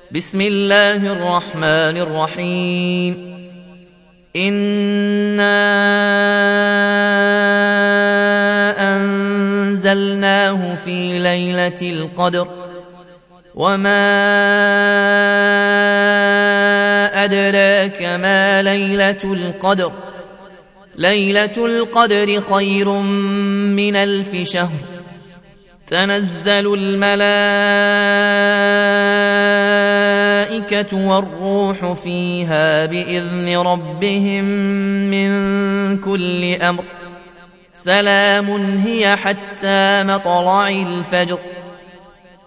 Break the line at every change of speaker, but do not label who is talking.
بسم الله الرحمن الرحيم. إنا أنزلناه في ليلة القدر وما أدراك ما ليلة القدر ليلة القدر خير من 1000 شهر تنزل الملائكة والروح فيها بإذن ربهم من كل أمر سلام هي حتى مطلع الفجر